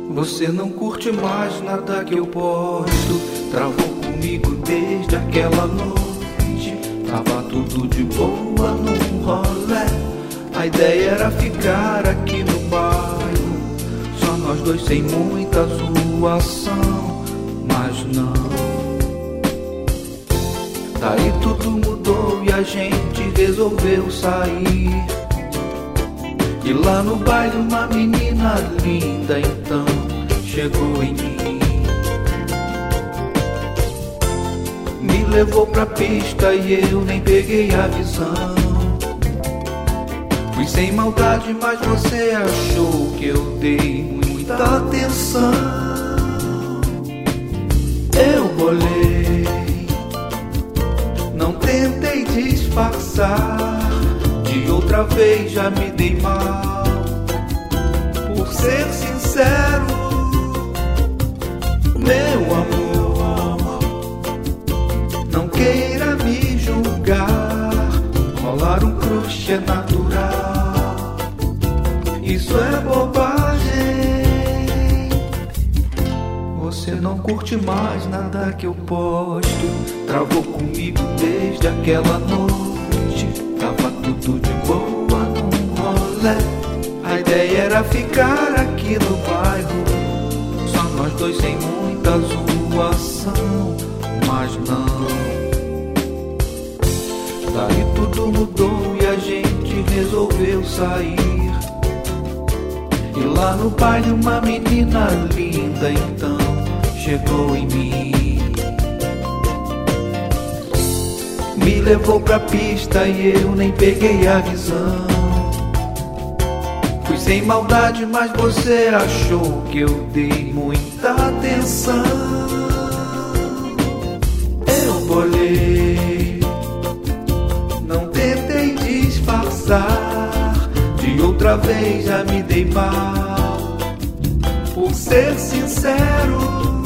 Você não curte mais nada que eu posto. Travou comigo desde aquela noite. Tava tudo de boa num rolê. A ideia era ficar aqui no bairro, só nós dois sem muita zoação. Mas não. Daí tudo mudou e a gente resolveu sair. E lá no baile uma menina linda então chegou em mim. Me levou pra pista e eu nem peguei a visão. Fui sem maldade, mas você achou que eu dei muita atenção. Eu bolei, não tentei disfarçar. De outra vez já me dei mal. Por ser sincero, meu amor, não queira me julgar. Rolar um crush é natural, isso é bobagem. Você não curte mais nada que eu posto. Travou comigo desde aquela noite. Tava tudo de boa num rolê. A ideia era ficar aqui no bairro, só nós dois sem muita zoação. Mas não. Daí tudo mudou e a gente resolveu sair. E lá no baile uma menina linda então chegou em mim. Me levou pra pista e eu nem peguei a visão. Fui sem maldade, mas você achou que eu dei muita atenção. Eu bolei, não tentei disfarçar. De outra vez já me dei mal. Por ser sincero,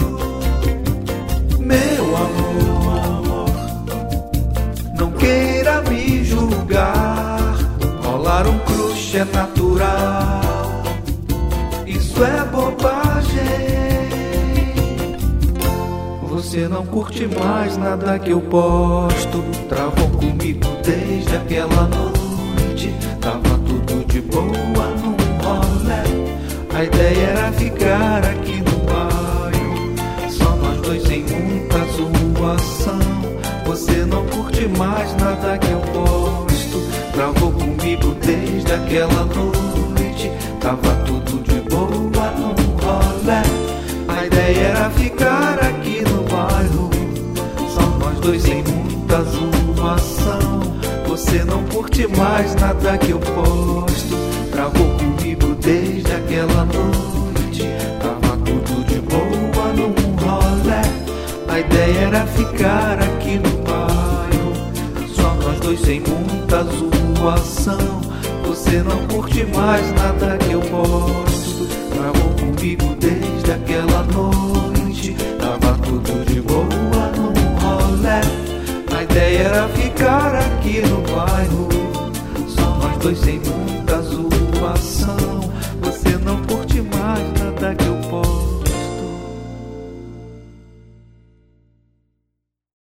meu amor, não queira me julgar. Rolar um crush é natural, isso é bobagem. Você não curte mais nada que eu posto. Travou comigo desde aquela noite. Tava tudo de boa num rolê. A ideia era ficar aqui no bairro, só nós dois sem muita zoação. Você não curte mais nada que eu posto. Travou comigo desde aquela noite. Tava tudo de boa num rolê. A ideia era ficar aqui no bairro, só nós dois sem muita zoação. Você não curte mais nada que eu posto. Travou comigo desde aquela noite. Tava tudo de boa num rolê. A ideia era ficar aqui no bairro, só nós dois sem muita zoação. Você não curte mais nada que eu posto. Travou comigo desde aquela noite. Tava tudo de boa num rolê. A ideia era ficar aqui no bairro, só nós dois sem muita